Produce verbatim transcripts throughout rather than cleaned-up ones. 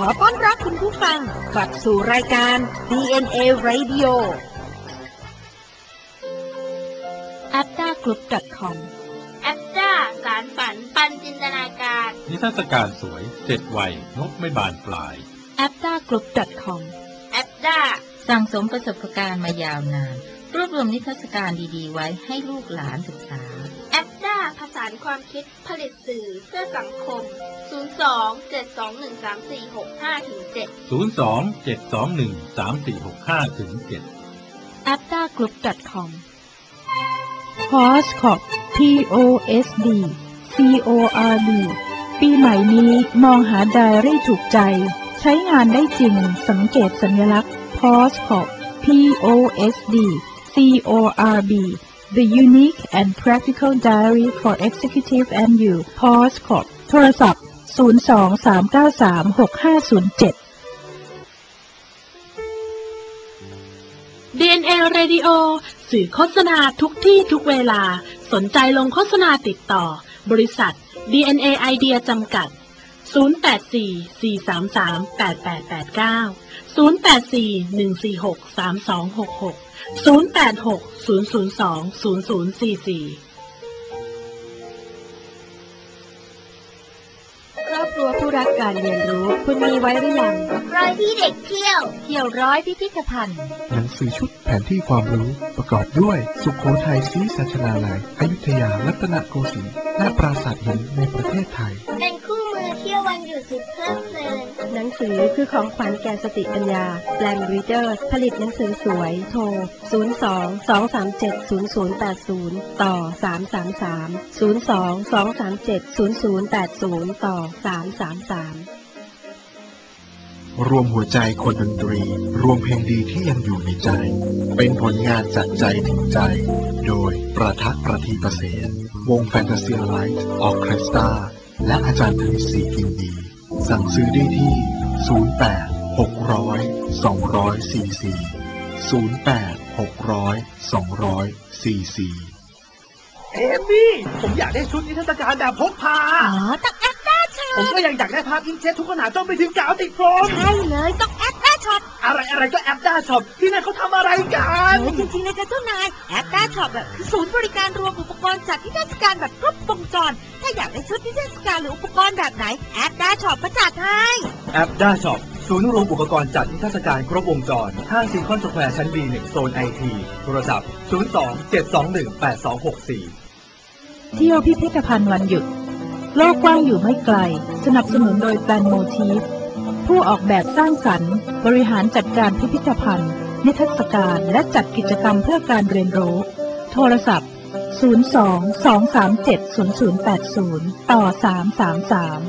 อต้อนรับคุณผู้ฟังกลับสู่รายการ ดี เอ็น เอ Radio แอปด้ากรุ๊ป ดอท คอมแอปด้าสารฝันปันจินตนาการนิทรรศการสวยเจ็ดวัยนกไม่บานปลายแอปด้ากรุ๊ป ดอท คอมแอปด้าสั่งสมประสบการณ์มายาวนานรวบรวมนิทรรศการดีๆไว้ให้ลูกหลานศึกษาแอปด้าผสานความคิดผลิตสื่อเพื่อสังคมศูนย์ สอง เจ็ด สอง หนึ่ง สาม สี่ หก ห้า เจ็ดศูนย์ สอง เจ็ด สอง หนึ่ง สาม สี่ หก ห้า เจ็ดแอปด้ากรุ๊ป ดอท คอม พอส คอร์ป พี โอ เอส ดี ซี โอ อาร์ บี ปีใหม่นี้มองหาไดอารี่ถูกใจใช้งานได้จริงสังเกตสัญลักษณ์ พอส คอร์ป พี โอ เอส ดี ซี โอ อาร์ บี The Unique and Practical Diary for Executive and You พอส คอร์ป โทรศัพท์ ศูนย์ สอง สาม เก้า สาม หก ห้า ศูนย์ เจ็ดดี เอ็น เอ Radio สื่อโฆษณาทุกที่ทุกเวลาสนใจลงโฆษณาติดต่อบริษัท ดี เอ็น เอ Idea จำกัดศูนย์ แปด สี่ สี่ สาม สาม แปด แปด แปด เก้า ศูนย์ แปด สี่ หนึ่ง สี่ หก สาม สอง หก หก ศูนย์ แปด หก ศูนย์ ศูนย์ สอง ศูนย์ ศูนย์ สี่ สี่ครอบครัวผู้รักการเรียนรู้คุณมีไว้หรือยังร้อยที่เด็กเที่ยวเที่ยวร้อยพิพิธภัณฑ์หนังสือชุดแผนที่ความรู้ประกอบด้วยสุโขทัยศรีสัชนาลัยอยุธยารัตนโกสินทร์และปราสาทหินในประเทศไทยเป็นคู่มือเที่ยววันหยุดสุดเพลิดเพลินหนังสือคือของขวัญแก่สติปัญญาแปลงรีเดอร์ผลิตหนังสือสวยโทรศูนย์ สอง สอง สาม เจ็ด ศูนย์ ศูนย์ แปด ศูนย์ต่อสาม สาม สาม ศูนย์ สอง สอง สาม เจ็ด ศูนย์ ศูนย์ แปด ศูนย์ต่อสาม สาม สามรวมหัวใจคนดนตรีรวมเพลงดีที่ยังอยู่ในใจเป็นผลงานจากใจถึงใจโดยประทักษ์ประทีปเสนวงแฟนตาซีไลท์ออร์เคสตราและอาจารย์ธนิตศรีพิมพ์ดีสั่งซื้อได้ที่ศูนย์ แปด หก ศูนย์ สอง สี่ สี่ ศูนย์ แปด หก ศูนย์ สอง สี่ สี่เอมี่ผมอยากได้ชุดนิทรรศการแบบพกพาอ๋อต้องแอปด้าช็อปผมก็ยังอยากได้ภาพอินเทสทุกขนาดต้องไปถึงกาวติดโฟมใช่เลยต้องแอปด้าช็อปอะไรอะไรก็แอปด้าช็อปที่นั่นเขาทำอะไรกันจริงๆนะจ๊ะเจ้านายแอปด้าช็อปแบบคือศูนย์บริการรวมอุปกรณ์จัดนิทรรศการแบบครบวงจรถ้าอยากได้ชุดนิทรรศการหรืออุปกรณ์แบบไหนแอปด้าช็อปก็จัดให้แอปด้าช็อปศูนย์รวมอุปกรณ์จัดนิทรรศการครบวงจรห้างซีคอนสแควร์ชั้น บี หนึ่ง โซน ไอ ที โทรศัพท์ศูนย์ สอง เจ็ด สอง หนึ่ง แปด สอง หก สี่เที่ยวพิพิธภัณฑ์วันหยุดโลกกว้างอยู่ไม่ไกลสนับสนุนโดยแปลนโมทีฟผู้ออกแบบสร้างสรรค์บริหารจัดการพิพิธภัณฑ์นิทรรศการและจัดกิจกรรมเพื่อการเรียนรู้โทรศัพท์ศูนย์ สอง สอง สาม เจ็ด ศูนย์ ศูนย์ แปด ศูนย์ต่อสาม สาม สาม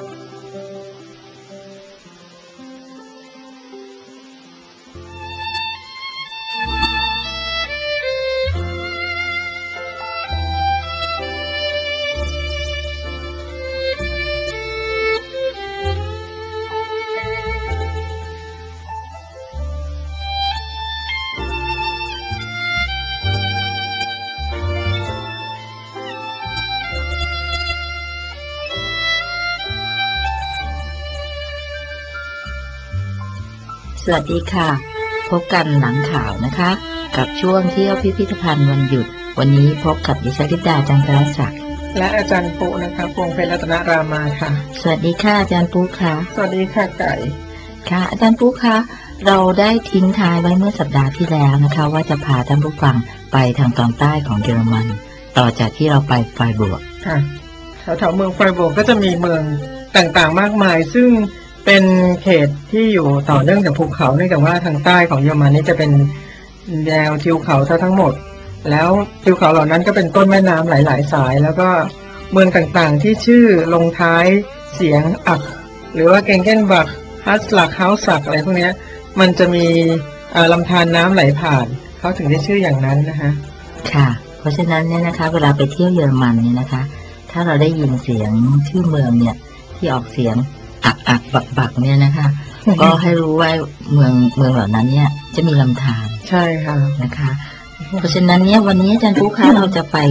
สวัสดีค่ะพบกันหลังข่าวนะคะกับช่วงเที่ยวพิพิธภัณฑ์วันหยุดวันนี้พบกับดิฉันธิดาจันทรศักดิ์และอาจารย์ปุ๊นะคะพงษ์เพชรรัตนรามาค่ะสวัสดีค่ะอาจารย์ปุ๊ค่ะสวัสดีค่ะไก่ค่ะอาจารย์ปุ๊ค่ะเราได้ทิ้งท้ายไว้เมื่อสัปดาห์ที่แล้วนะคะว่าจะพาท่านผู้ฟังไปทางตอนใต้ของเยอรมันต่อจากที่เราไปไฟบวกค่ะแถวๆเมืองไฟบวกก็จะมีเมืองต่างๆมากมายซึ่งเป็นเขตที่อยู่ต่อเนื่องจากภูเขาเนื่องจากว่าทางใต้ของเยอรมันนี่จะเป็นแนวทิวเขาทั้งหมดแล้วทิวเขาเหล่านั้นก็เป็นต้นแม่น้ำหลายๆสายแล้วก็เมืองต่างๆที่ชื่อลงท้ายเสียงอักหรือว่าเกงเกนบักฮัสลักเฮาสักอะไรพวกนี้มันจะมีลำธารน้ำไหลผ่านเขาถึงได้ชื่ออย่างนั้นนะคะค่ะเพราะฉะนั้นเนี่ยนะคะเวลาไปเที่ยวเยอรมันเนี่ยนะคะถ้าเราได้ยินเสียงชื่อเมืองเนี่ยที่ออกเสียงอักอักบักบักเนี่ยนะคะก็ให้รู้ว่าเมืองเมืองเหล่านั้นเนี่ยจะมีลำธารใช่ค่ะนะคะเพราะฉะนั้นเนี่ยวันนี้อาจารย์ปุ๊คะเราจะไป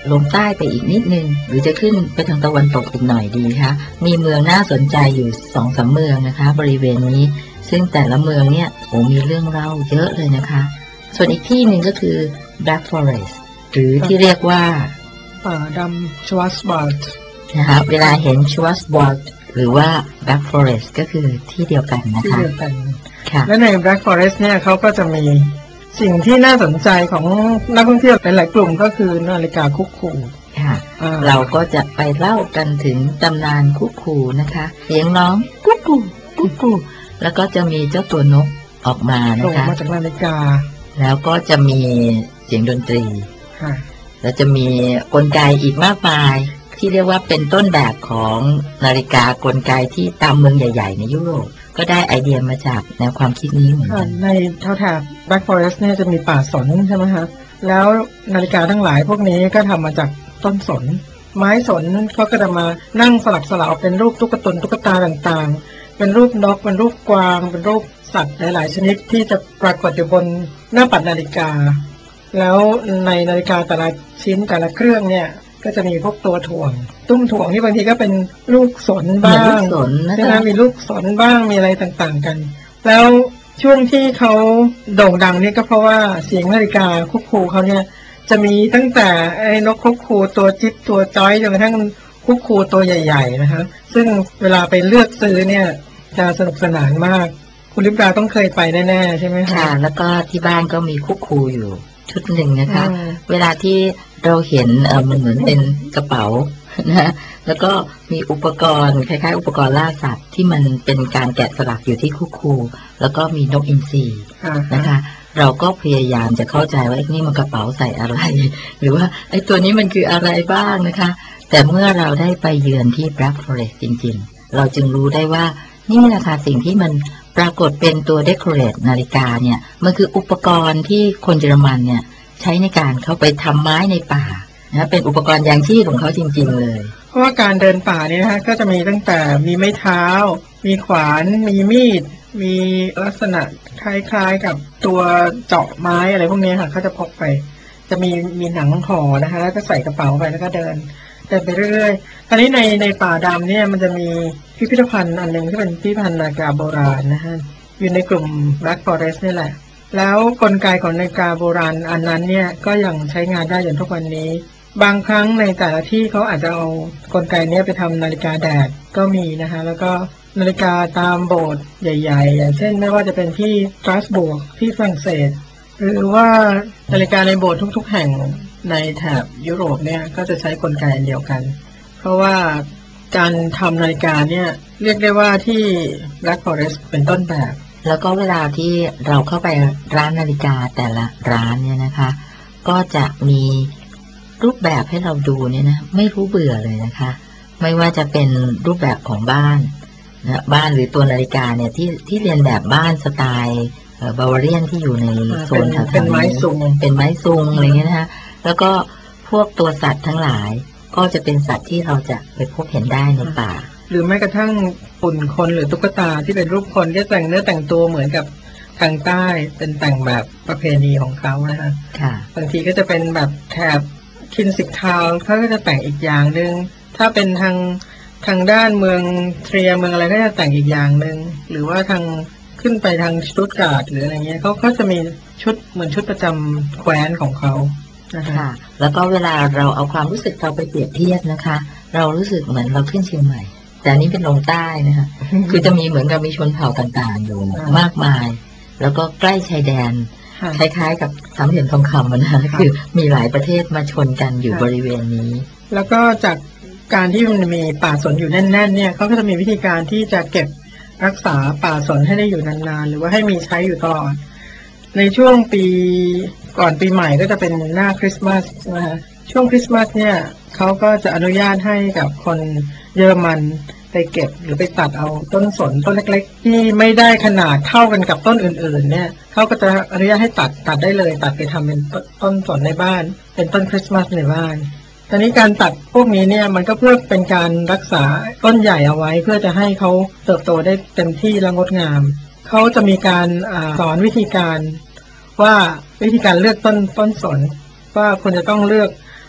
ลงใต้ไปอีกนิดนึงหรือจะขึ้นไปทางตะวันตกอีกหน่อยดีคะมีเมืองน่าสนใจอยู่สองสามเมืองนะคะบริเวณนี้ซึ่งแต่ละเมืองเนี่ยโอ้มีเรื่องเล่าเยอะเลยนะคะส่วนอีกที่หนึ่งก็คือ Black Forest หรือที่เรียกว่าป่าดำชวัสบาร์ดนะคะเวลาเห็นชวัสบาร์ดหรือว่า Black Forest ก็คือที่เดียวกันนะคะที่เดียวกันค่ะและใน Black Forest เนี่ยเขาก็จะมีสิ่งที่น่าสนใจของนักท่องเที่ยวหลายๆกลุ่มก็คือนาฬิกาคุกคูค่ะเราก็จะไปเล่ากันถึงตำนานคุกคูนะคะเสียงร้องคุกคูคุกคูแล้วก็จะมีเจ้าตัวนกออกมานะคะมาจากนาฬิกาแล้วก็จะมีเสียงดนตรีค่ะแล้วจะมีกลไกอีกมากมายที่เรียกว่าเป็นต้นแบบของนาฬิกากลไกที่ตามเมืองใหญ่ๆในยุโรปก็ได้ไอเดียมาจากแนวความคิดนี้เหมือนกันในแถวแถบ Black Forest เนี่ยจะมีป่าสนใช่ไหมคะแล้วนาฬิกาทั้งหลายพวกนี้ก็ทำมาจากต้นสนไม้สนเขาก็จะมานั่งสลับสลับเป็นรูปตุ๊กตนตุ๊กตาต่างๆเป็นรูปนกเป็นรูปกวางเป็นรูปสัตว์หลายๆชนิดที่จะปรากฏอยู่บนหน้าปัดนาฬิกาแล้วในนาฬิกาแต่ละชิ้นแต่ละเครื่องเนี่ยก็จะมีพวกตัวถ่วงตุ้มถ่วงที่บางทีก็เป็นลูกสนบ้างใช่ไหมมีลูกสนบ้างมีอะไรต่างๆกันแล้วช่วงที่เขาโด่งดังนี่ก็เพราะว่าเสียงนาฬิกาคุกคูเขาเนี่ยจะมีตั้งแต่ไอ้นกคุกคูตัวจิ๊บตัวจ้อยจนกระทั่งคุกคูตัวใหญ่ๆนะคะซึ่งเวลาไปเลือกซื้อเนี่ยจะสนุกสนานมากคุณลิปดาต้องเคยไปแน่ๆใช่ไหมคะค่ะแล้วก็ที่บ้านก็มีคุกคูอยู่ชุดหนึ่งนะคะเวลาที่เราเห็นเออมันเหมือนเป็นกระเป๋านะแล้วก็มีอุปกรณ์คล้ายๆอุปกรณ์ล่าสัตว์ที่มันเป็นการแกะสลักอยู่ที่คุกคูแล้วก็มีนกอินทรีนะคะเราก็พยายามจะเข้าใจว่าไอ้นี่มันกระเป๋าใส่อะไรหรือว่าไอ้ตัวนี้มันคืออะไรบ้างนะคะแต่เมื่อเราได้ไปเยือนที่ Black Forest จริงๆเราจึงรู้ได้ว่านี่นะคะสิ่งที่มันปรากฏเป็นตัว decorate นาฬิกาเนี่ยมันคืออุปกรณ์ที่คนเยอรมันเนี่ยใช้ในการเข้าไปทำไม้ในป่านะเป็นอุปกรณ์อย่างชีพของเขาจริงๆเลยเพราะว่าการเดินป่าเนี่ยนะคะก็จะมีตั้งแต่มีไม้เท้ามีขวานมีมีดมีลักษณะคล้ายๆกับตัวเจาะไม้อะไรพวกนี้ค่ะเขาจะพกไปจะมีมีหนังห่อนะคะแล้วก็ใส่กระเป๋าไปแล้วก็เดินเดินไปเรื่อยๆตอนนี้ในในป่าดำเนี่ยมันจะมีพิพิธภัณฑ์อันหนึ่งที่เป็นพิพิธภัณฑ์นาฬิกาโบราณนะคะอยู่ในกลุ่ม Black Forest นี่แหละแล้วกลไกของนาฬิกาโบราณอันนั้นเนี่ยก็ยังใช้งานได้จนทุกวันนี้บางครั้งในแต่ละที่เขาอาจจะเอากลไกนี้ไปทำนาฬิกาแดดก็มีนะคะแล้วก็นาฬิกาตามโบสถ์ใหญ่ๆอย่างเช่นไม่ว่าจะเป็นที่สตราสบูร์กที่ฝรั่งเศสหรือว่านาฬิกาในโบสถ์ทุกๆแห่งในแถบยุโรปเนี่ยก็จะใช้กลไกเดียวกันเพราะว่าการทำนาฬิกาเนี่ยเรียกได้ว่าที่ Black Forest เป็นต้นแบบแล้วก็เวลาที่เราเข้าไปร้านนาฬิกาแต่ละร้านเนี่ยนะคะก็จะมีรูปแบบให้เราดูเนี่ยนะไม่รู้เบื่อเลยนะคะไม่ว่าจะเป็นรูปแบบของบ้านนะบ้านหรือตัวนาฬิกาเนี่ยที่ที่เรียนแบบบ้านสไตล์บาวาเรียนที่อยู่ในโซนแถวๆนี้เป็นไม้ซุงเป็นไม้ซุงอะไรเงี้ยนะคะแล้วก็พวกตัวสัตว์ทั้งหลายก็จะเป็นสัตว์ที่เราจะไปพบเห็นได้ในป่าหรือแม้กระทั่งหุ่นคนหรือตุ๊กตาที่เป็นรูปคนที่แต่งเนื้อแต่งตัวเหมือนกับทางใต้เป็นแต่งแบบประเพณีของเขานะคะค่ะบางทีก็จะเป็นแบบแถบคินสิกทาวเขาก็จะแต่งอีกอย่างนึงถ้าเป็นทางทางด้านเมืองเทรียเมืองอะไรก็จะแต่งอีกอย่างนึงหรือว่าทางขึ้นไปทางสตุตการ์ดหรืออะไรเงี้ยเขาก็จะมีชุดเหมือนชุดประจำแคว้นของเขานะคะแล้วก็เวลาเราเอาความรู้สึกเราไปเปรียบเทียบนะคะเรารู้สึกเหมือนเราขึ้นเชียงใหม่แต่นี่เป็นลงใต้นะคะคือจะมีเหมือนกับมีชนเผ่าต่างๆอยู่มากมายแล้วก็ใกล้ชายแดนคล้ายๆกับสามเหลี่ยมทองคำนะคะคือมีหลายประเทศมาชนกันอยู่บริเวณนี้แล้วก็จากการที่มันมีป่าสนอยู่แน่นๆเนี่ยเขาก็จะมีวิธีการที่จะเก็บรักษาป่าสนให้ได้อยู่นานๆหรือว่าให้มีใช้อยู่ตลอดในช่วงปีก่อนปีใหม่ก็จะเป็นหน้าคริสต์มาสนะคะช่วงคริสต์มาสเนี่ยเขาก็จะอนุญาตให้กับคนเยอรมันไปเก็บหรือไปตัดเอาต้นสนต้นเล็กๆที่ไม่ได้ขนาดเท่ากันกับต้นอื่นๆเนี่ยเขาก็จะอนุญาตให้ตัดตัดได้เลยตัดไปทำเป็นต้นสนในบ้านเป็นต้นคริสต์มาสในบ้านตอนนี้การตัดพวกนี้เนี่ยมันก็เพื่อเป็นการรักษาต้นใหญ่เอาไว้เพื่อจะให้เขาเติบโตได้เต็มที่และงดงามเขาจะมีการสอนวิธีการว่าวิธีการเลือกต้นต้นสนว่าควรจะต้องเลือก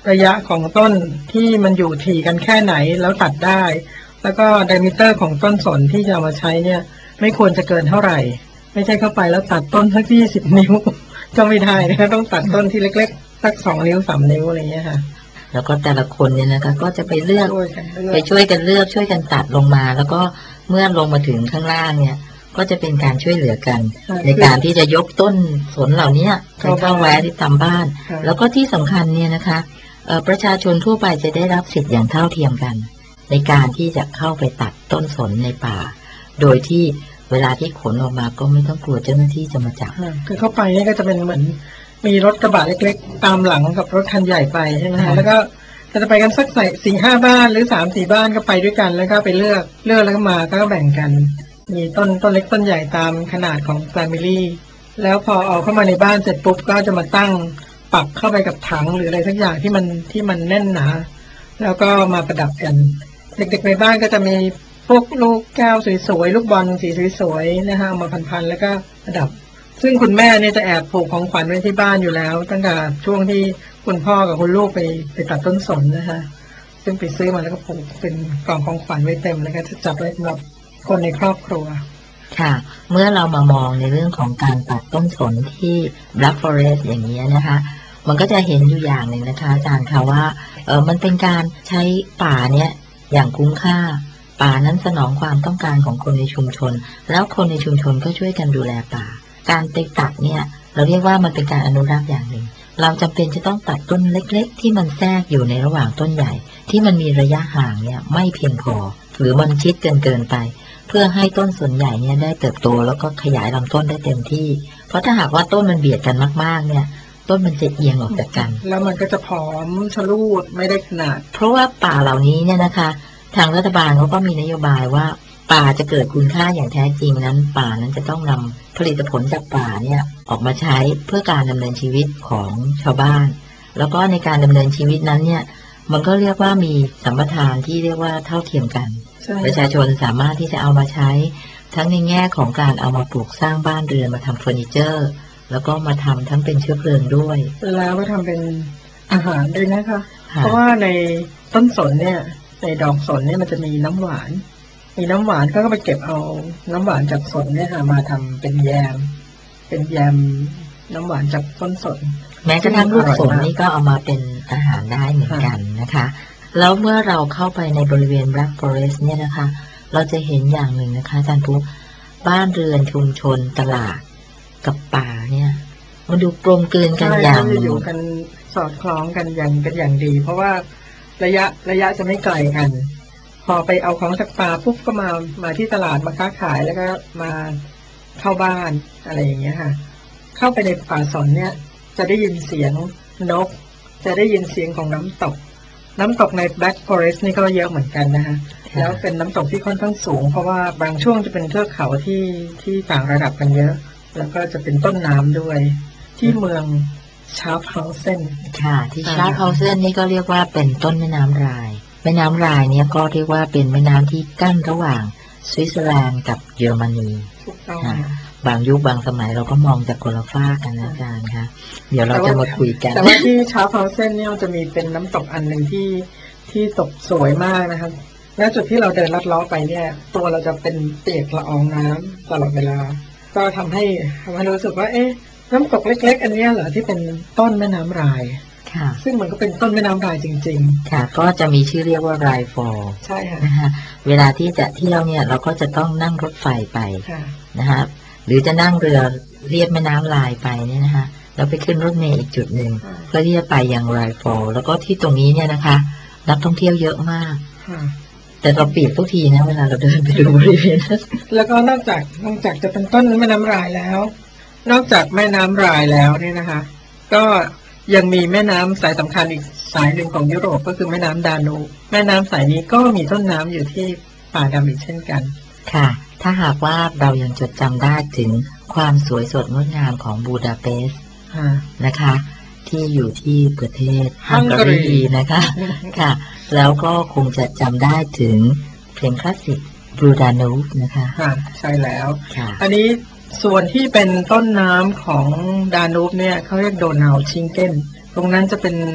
ระยะของต้นที่มันอยู่ถี่กันแค่ไหนแล้วตัดได้แล้วก็ไดมิเตอร์ของต้นสนที่จะเอามาใช้เนี่ยไม่ควรจะเกินเท่าไหร่ไม่ใช่เข้าไปแล้วตัดต้นสักยี่สิบนิ้วก็ไม่ได้นะต้องตัดต้นที่เล็กๆสักสองนิ้วสามนิ้วอะไรเงี้ยค่ะแล้วก็แต่ละคนเนี่ยนะคะก็จะไปเลือกไปช่วยกันเลือกช่วยกันตัดลงมาแล้วก็เมื่อลงมาถึงข้างล่างเนี่ยก็จะเป็นการช่วยเหลือกันในการที่จะยกต้นสนเหล่านี้เข้าแวะที่ตามบ้านแล้วก็ที่สำคัญเนี่ยนะคะประชาชนทั่วไปจะได้รับสิทธิ์อย่างเท่าเทียมกันในการที่จะเข้าไปตัดต้นสนในป่าโดยที่เวลาที่ขนออกมาก็ไม่ต้องกลัวเจ้าหน้าที่จะมาจับคือเข้าไปนี่ก็จะเป็นเหมือนมีรถกระบะเล็กๆตามหลังกับรถคันใหญ่ไปใช่ไหมคะแล้วก็จะไปกันสักสี่ห้าบ้านหรือสามสี่บ้านก็ไปด้วยกันแล้วก็ไปเลือกเลือกแล้วก็มาก็แบ่งกันมีต้นต้นเล็กต้นใหญ่ตามขนาดของแฟมิลี่แล้วพอเอาเข้ามาในบ้านเสร็จปุ๊บก็จะมาตั้งปักเข้าไปกับถังหรืออะไรสักอย่างที่มันที่มันแน่นหนาแล้วก็มาประดับกันเด็กๆในบ้านก็จะมีพวกลูกแก้วสวยๆลูกบอลสีสวยๆนะคะมาพันๆแล้วก็ประดับซึ่งคุณแม่เนี่ยจะแอบผูกของขวัญไว้ที่บ้านอยู่แล้วตั้งแต่ช่วงที่คุณพ่อกับคุณลูกไปไปตัดต้นสนนะคะซึ่งไปซื้อมาแล้วก็ผูกเป็นกล่องของขวัญไว้เต็มแล้วก็จะจับไว้สำหรับคนในครอบครัวค่ะเมื่อเรามามองในเรื่องของการตัดต้นสนที่ Black Forest อย่างนี้นะคะมันก็จะเห็นอยู่อย่างหนึ่งนะคะอาจารย์ค่ะว่าเออมันเป็นการใช้ป่าเนี่ยอย่างคุ้มค่าป่านั้นสนองความต้องการของคนในชุมชนแล้วคนในชุมชนก็ช่วยกันดูแลป่าการไปตัดเนี่ยเราเรียกว่ามันเป็นการอนุรักษ์อย่างหนึ่งเราจำเป็นจะต้องตัดต้นเล็กๆที่มันแทรกอยู่ในระหว่างต้นใหญ่ที่มันมีระยะห่างเนี่ยไม่เพียงพอหรือมันชิดเกินเกินไปเพื่อให้ต้นส่วนใหญ่เนี่ยได้เติบโตแล้วก็ขยายลำต้นได้เต็มที่เพราะถ้าหากว่าต้นมันเบียดกันมากๆเนี่ยต้นมันจะเอียงออกจากกันแล้วมันก็จะผอมชะลูดไม่ได้ขนาดเพราะว่าป่าเหล่านี้เนี่ยนะคะทางรัฐบาลเขาก็มีนโยบายว่าป่าจะเกิดคุณค่าอย่างแท้จริงนั้นป่านั้นจะต้องนำผลิตผลจากป่าเนี่ยออกมาใช้เพื่อการดำเนินชีวิตของชาวบ้านแล้วก็ในการดำเนินชีวิตนั้นเนี่ยมันก็เรียกว่ามีสัมปทานที่เรียกว่าเท่าเทียมกันประชาชนสามารถที่จะเอามาใช้ทั้งในแง่ของการเอามาปลูกสร้างบ้านเรือนมาทำเฟอร์นิเจอร์แล้วก็มาทำทั้งเป็นเชื้อเพลิงด้วยแล้วก็ทำเป็นอาหารด้วยนะคะเพราะว่าในต้นสนเนี่ยในดอกสนเนี่ยมันจะมีน้ำหวานมีน้ำหวานก็ไปเก็บเอาน้ำหวานจากสนเนี่ยค่ะมาทำเป็นแยมเป็นแยมน้ำหวานจากต้นสนแม้กระทั่งลูกสนนี่ก็เอามาเป็นอาหารได้เหมือนกันนะคะแล้วเมื่อเราเข้าไปในบริเวณ Black Forest เนี่ยนะคะเราจะเห็นอย่างหนึ่งนะคะอาจารย์ปุ๊บ้านเรือนชุมชนตลาดกับป่าเนี่ยมันดูกลมกลืนกันอย่างอยู่กันสอดคล้องกันอย่างกันอย่างดีเพราะว่าระยะระยะจะไม่ไกลกันพอไปเอาของจากป่าปุ๊บก็มามาที่ตลาดมาค้าขายแล้วก็มาเข้าบ้านอะไรอย่างเงี้ยค่ะเข้าไปในป่าสนเนี่ยจะได้ยินเสียงนกจะได้ยินเสียงของน้ำตกน้ำตกใน Black Forest นี่ก็เยอะเหมือนกันนะคะแล้วเป็นน้ำตกที่ค่อนข้างสูงเพราะว่าบางช่วงจะเป็นเทือกเขาที่ที่ต่างระดับกันเยอะแล้วก็จะเป็นต้นน้ำด้วยที่เมืองชาร์ฟเฮาเซนค่ะที่ชาร์ฟเฮาเซนนี่ก็เรียกว่าเป็นต้นแม่น้ำรายแม่น้ำรายเนี่ยก็เรียกว่าเป็นแม่น้ำที่กั้นระหว่างสวิตเซอร์แลนด์กับเยอรมนีบางยุคบางสมัยเราก็มองจากคนละฝ้ากันนะอาจารย์คะเดี๋ยวเราจะมาคุยกันแต่ว่าที่ชาร์ฟเฮาเซนเนี่ยจะมีเป็นน้ำตกอันหนึ่งที่ที่ตกสวยมากนะครับและจุดที่เราเดินลัดล้อไปเนี่ยตัวเราจะเป็นเปียกละอองน้ำตลอดเวลาก็ทำให้ทำให้รู้สึกว่าเอ๊ะน้ำตกเล็กๆอันนี้เหรอที่เป็นต้นแม่น้ำรายค่ะซึ่งมันก็เป็นต้นแม่น้ำรายจริงๆค่ะก็จะมีชื่อเรียกว่ารายฟอลใช่ค่ะนะคะเวลาที่จะเที่ยวเนี่ยเราก็จะต้องนั่งรถไฟไปนะคะหรือจะนั่งเรือเรียบแม่น้ำรายไปเนี่ยนะคะแล้วไปขึ้นรถเมล์อีกจุดหนึ่งเพื่อที่จะไปยังรายฟอลแล้วก็ที่ตรงนี้เนี่ยนะคะนักท่องเที่ยวเยอะมากแต่เราเปียกทุกทีนะเวลาเราเดินไปดูบริเวณนั้นแล้วก็นอกจากนอกจากจะเป็นต้นแม่น้ำรายแล้วนอกจากแม่น้ำรายแล้วเนี่ยนะคะก็ยังมีแม่น้ำสายสำคัญอีกสายหนึ่งของยุโรปก็คือแม่น้ำดานูบแม่น้ำสายนี้ก็มีต้นน้ำอยู่ที่ป่าดำอีกเช่นกันค่ะถ้าหากว่าเรายังจดจำได้ถึงความสวยสดงดงามของบูดาเปสต์นะคะที่อยู่ที่ประเทศฮังการีนะคะค่ะแล้วก็คงจะจำได้ถึงเพลงคลาสสิกบรูดานูบนะคะค่ะใช่แล้วอันนี้ส่วนที่เป็นต้นน้ำของดานูบเนี่ยเขาเรียกโดนาวชิงเก้นตรงนั้นจะเป็น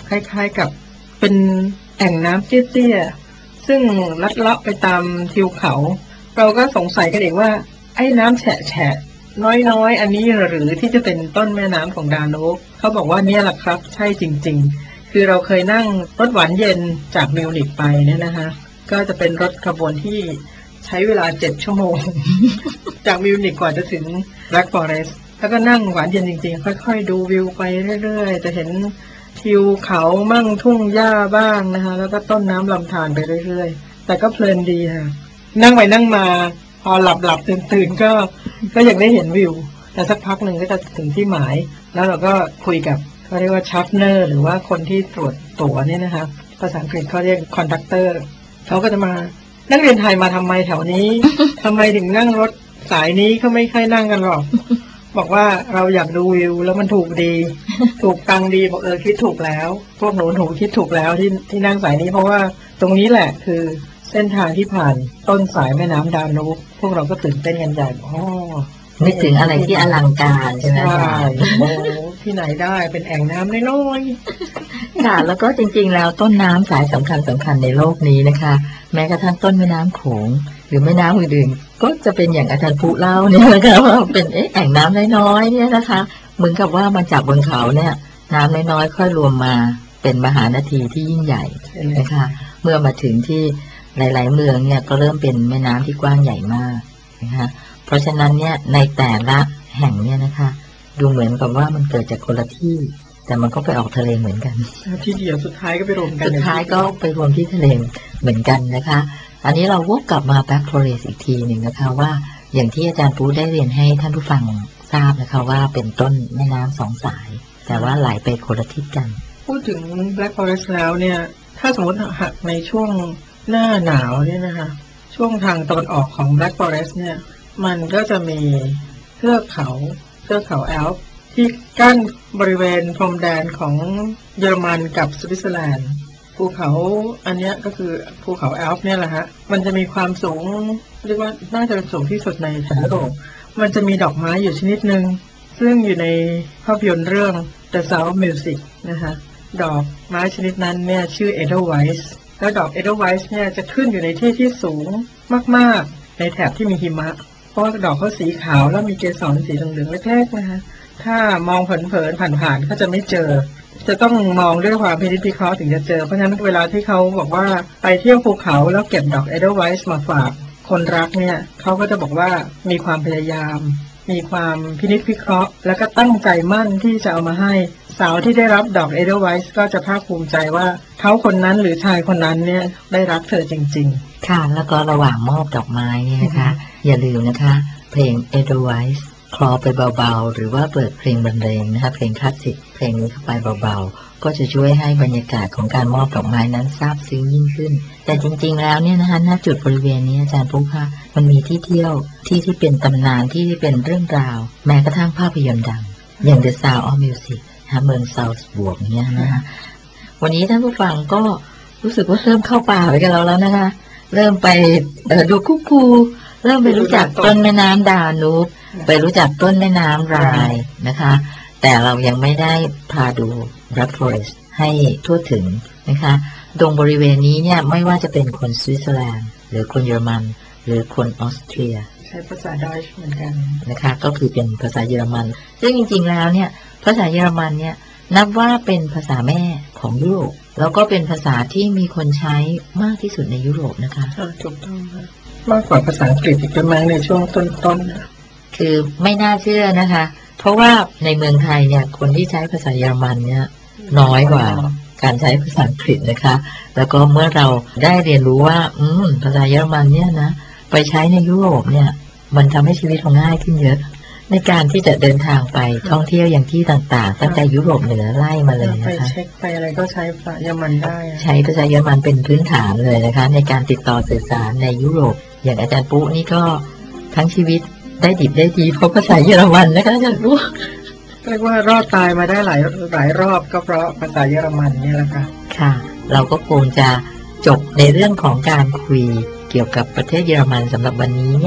คล้ายๆกับเป็นแอ่งน้ำเตี้ยๆซึ่งลัดเลาะไปตามทิวเขาเราก็สงสัยกันเองว่าไอ้น้ำแฉะแฉะน้อยๆอันนี้หรือที่จะเป็นต้นแม่น้ำของดานูบเขาบอกว่าเนี่ยแหละครับใช่จริงๆคือเราเคยนั่งรถหวานเย็นจากมิวนิกไปเนี่ยนะคะก็จะเป็นรถขบวนที่ใช้เวลาเจ็ดชั่วโมง จากมิวนิกกว่าจะถึงแบล็กฟอเรสต์แล้วก็นั่งหวานเย็นจริงๆค่อยๆดูวิวไปเรื่อยๆจะเห็นทิวเขามั่งทุ่งหญ้าบ้างนะคะแล้วก็ต้นน้ำลำธารไปเรื่อยๆแต่ก็เพลินดีค่ะนั่งไปนั่งมาพอหลับหลับตื่นตื่นก็ก็ยังได้เห็นวิวแต่สักพักหนึ่งก็จะถึงที่หมายแล้วเราก็คุยกับเขาเรียกว่าชัฟเนอร์หรือว่าคนที่ตรวจตั๋วเนี่ยนะคะภาษาอังกฤษเขาเรียกคอนดักเตอร์เขาก็จะมานักเรียนไทยมาทำไมแถวนี้ ทำไมถึงนั่งรถสายนี้เขาไม่ค่อยนั่งกันหรอก บอกว่าเราอยากดูวิวแล้วมันถูกดี ถูกตังดีบอกเออคิดถูกแล้วพวกหนูหนูคิดถูกแล้วที่ที่นั่งสายนี้เพราะว่าตรงนี้แหละคือเส้นทางที่ผ่านต้นสายแม่น้ำดานูบพวกเราก็ตื่นเต้นกันใหญ่อ๋อนึกถึงอะไรที่อลังการใช่ไหมคะโอ้ที่ไหนได้เป็นแอ่งน้ำน้อยๆค่ะแล้วก็จริงๆแล้วต้นน้ำสายสำคัญสำคัญในโลกนี้นะคะแม้กระทั่งต้นแม่น้ำโขงหรือแม่น้ำอื่นๆก็จะเป็นอย่างอาจารย์ปุ๊เล่าเนี่ยนะคะว่าเป็นแอ่งน้ำน้อยๆเนี่ยนะคะเหมือนกับว่ามันจากบนเขาเนี่ยน้ำน้อยๆค่อยรวมมาเป็นมหานาทีที่ยิ่งใหญ่นะคะเมื่อมาถึงที่หลายๆเมืองเนี่ยก็เริ่มเป็นแม่น้ำที่กว้างใหญ่มากนะคะเพราะฉะนั้นเนี่ยในแต่ละแห่งเนี่ยนะคะดูเหมือนกับว่ามันเกิดจากคนละที่แต่มันก็ไปออกทะเลเหมือนกันที่เดียวสุดท้ายก็ไปรวมกันสุดท้ายก็ไปรวมที่ทะเลเหมือนกันนะคะอันนี้เราวกกลับมา back forest อีกทีหนึ่งนะคะว่าอย่างที่อาจารย์ปูได้เรียนให้ท่านผู้ฟังทราบนะคะว่าเป็นต้นแม่น้ำสองสายแต่ว่าไหลไปคนละทิศกันพูดถึง black forest แล้วเนี่ยถ้าสมมติหักในช่วงหน้าหนาวเนี่ยนะคะช่วงทางตะวันออกของ black forest เนี่ยมันก็จะมีเทือกเขาเทือกเขาแอลป์ที่กั้นบริเวณพรมแดนของเยอรมันกับสวิตเซอร์แลนด์ภูเขาอันนี้ก็คือภูเขาแอลป์เนี่ยแหละฮะมันจะมีความสูงเรียกว่าน่าจะสูงที่สุดในยุโรปมันจะมีดอกไม้อยู่ชนิดหนึ่งซึ่งอยู่ในภาพยนตร์เรื่อง The Sound of Music นะคะดอกไม้ชนิดนั้นเนี่ยชื่อ Edelweiss แล้วดอก Edelweiss เนี่ยจะขึ้นอยู่ในที่ที่สูงมากๆในแถบที่มีหิมะเพราะดอกเขาสีขาวแล้วมีเกสรสีเหลืองๆเล็กๆนะคะถ้ามองเผินๆผ่านๆก็จะไม่เจอจะต้องมองด้วยความพินิจพิเคราะห์ถึงจะเจอเพราะฉะนั้นเวลาที่เขาบอกว่าไปเที่ยวภูเขาแล้วเก็บดอก Edelweiss มาฝากคนรักเนี่ยเขาก็จะบอกว่ามีความพยายามมีความพินิจพิเคราะห์แล้วก็ตั้งใจมั่นที่จะเอามาให้สาวที่ได้รับดอก Edelweiss ก็จะภาคภูมิใจว่าเขาคนนั้นหรือชายคนนั้นเนี่ยได้รักเธอจริงๆค่ะแล้วก็ระหว่างมอบดอกไม้เนี่ยนะคะอย่าลืมนะคะเพลง Edelweiss คลอไปเบาๆหรือว่าเปิดเพลงบรรเลงนะคะเพลงคลาสสิกเพลงนี้เข้าไปเบาๆก็จะช่วยให้บรรยากาศของการมอบดอกไม้นั้นซาบซึ้งยิ่งขึ้นแต่จริงๆแล้วเนี่ยนะคะณจุดบริเวณนี้อาจารย์ปุ๊กค่ะมันมีที่เที่ยวที่ที่เป็นตำนานที่เป็นเรื่องราวแม้กระทั่งภาพยนตร์ดังอย่าง The Sound of Music นะเมืองซาวส์บวกเนี่ยนะคะวันนี้ท่านผู้ฟังก็รู้สึกว่าเริ่มเข้าป่าไปกันแล้วแล้วนะคะเริ่มไปดูคุกคูเริ่มไปรู้จักต้นแม่น้ำดานูบไปรู้จักต้นแม่น้ำไรน์นะคะแต่เรายังไม่ได้พาดู Black Forest ให้ทั่วถึงนะคะตรงบริเวณนี้เนี่ยไม่ว่าจะเป็นคนสวิตเซอร์แลนด์หรือคนเยอรมันหรือคนออสเตรียใช้ภาษาดอยช์เหมือนกันนะคะก็คือเป็นภาษาเยอรมันซึ่งจริงๆแล้วเนี่ยภาษาเยอรมันเนี่ยนับว่าเป็นภาษาแม่ของยุโรปแล้วก็เป็นภาษาที่มีคนใช้มากที่สุดในยุโรปนะคะถูกต้องค่ะมากกว่าภาษาอังกฤษอีกประมาณในช่วงต้นๆคือไม่น่าเชื่อนะคะเพราะว่าในเมืองไทยเนี่ยคนที่ใช้ภาษาเยอรมันเนี่ยน้อยกว่าการใช้ภาษาอังกฤษนะคะแล้วก็เมื่อเราได้เรียนรู้ว่าอืมภาษาเยอรมันเนี่ยนะไปใช้ในยุโรปเนี่ยมันทำให้ชีวิตเราง่ายขึ้นเยอะในการที่จะเดินทางไปท่องเที่ยวอย่างที่ต่างๆตั้งแต่ยุโรปเหนือไล่มาเลยนะคะไปเช็คไปอะไรก็ใช้ภาษาเยอรมันได้ใช้ภาษาเยอรมันเป็นพื้นฐานเลยนะคะในการติดต่อสื่อสารในยุโรปอย่างอาจารย์ปุ๊นี่ก็ทั้งชีวิตได้ดิบได้ดีเพราะภาษาเยอรมันนะคะอาจารย์ปุ๊เรียกว่ารอดตายมาได้หลายหลายรอบก็เพราะภาษาเยอรมันนี่แหละค่ะค่ะเราก็คงจะจบในเรื่องของการคุยเกี่ยวกับประเทศเยอรมันสำหรับวันนี้เนี่ย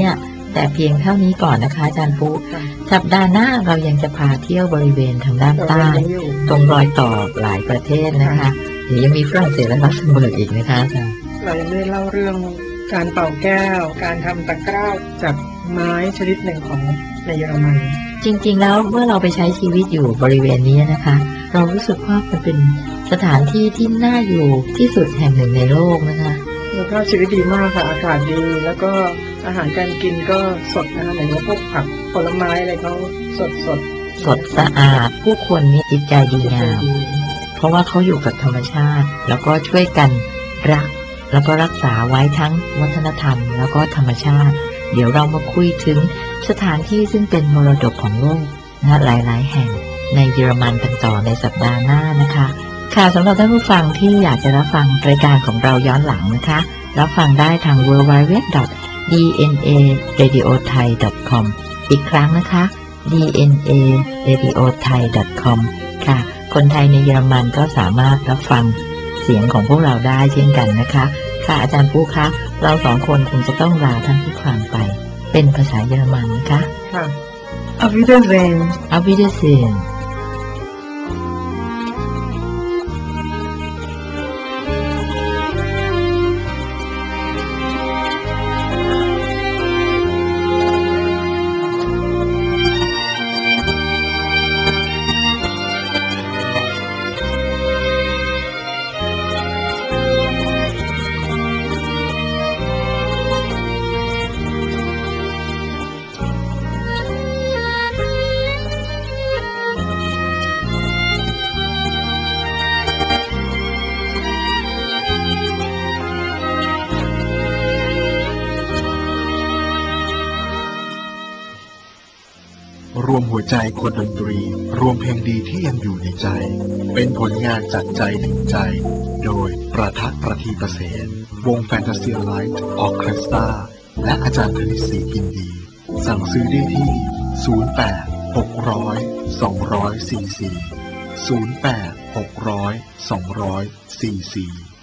แต่เพียงเท่านี้ก่อนนะคะอาจารย์ปุ๊สัปดาห์หน้าเรายังจะพาเที่ยวบริเวณทางด้านใต้ตรงรอยต่อหลายประเทศนะคะเดี๋ยวยังมีฝรั่งเศสและลักเซมเบิร์กอีกนะคะอาจารย์เรายังไม่ได้เล่าเรื่องการเป่าแก้วการทำตะกร้าจากไม้ชนิดหนึ่งของในเยอรมันจริงๆแล้วเมื่อเราไปใช้ชีวิตอยู่บริเวณนี้นะคะเรารู้สึกว่ามันเป็นสถานที่ที่น่าอยู่ที่สุดแห่งหนึ่งในโลกนะคะคุณภาพชีวิตดีมากค่ะอากาศดีแล้วก็อาหารการกินก็สดนะคะเหมือนพวกผักผลไม้อะไรเขาสดสดสดสะอาดผู้คนมีจิตใจดีงามเพราะว่าเขาอยู่กับธรรมชาติแล้วก็ช่วยกันรักแล้วก็รักษาไว้ทั้งวัฒนธรรมแล้วก็ธรรมชาติเดี๋ยวเรามาคุยถึงสถานที่ซึ่งเป็นมรดกของโลกนะหลายๆแห่งในเยอรมันกันต่อในสัปดาห์หน้านะคะค่ะสำหรับท่านผู้ฟังที่อยากจะรับฟังรายการของเราย้อนหลังนะคะรับฟังได้ทาง ดับเบิลยู ดับเบิลยู ดับเบิลยู ดอท ดี เอ็น เอ เรดิโอไทย ดอท คอม อีกครั้งนะคะ ดี เอ็น เอ เรดิโอไทย ดอท คอม ค่ะคนไทยในเยอรมันก็สามารถรับฟังเสียงของพวกเราได้เช่นกันนะคะค่ะอาจารย์ปุ๊คะเราสองคนคงจะต้องลาท่านผู้ฟังไปเป็นภาษาเยอรมันนะคะค่ะ Auf Wiedersehen Auf Wiedersehen รวมหัวใจคนดนตรีรวมเพลงดีที่ยังอยู่ในใจเป็นผลงานจากใจถึงใจโดยประทักษ์ประทีประเสนวงแฟนตาซีไลท์ออร์เคสตราและอาจารย์ธนิตศรีกินดีสั่งซื้อได้ที่ศูนย์ แปด หก ศูนย์ สอง สี่ สี่ ศูนย์ แปด หก ศูนย์ สอง สี่ สี่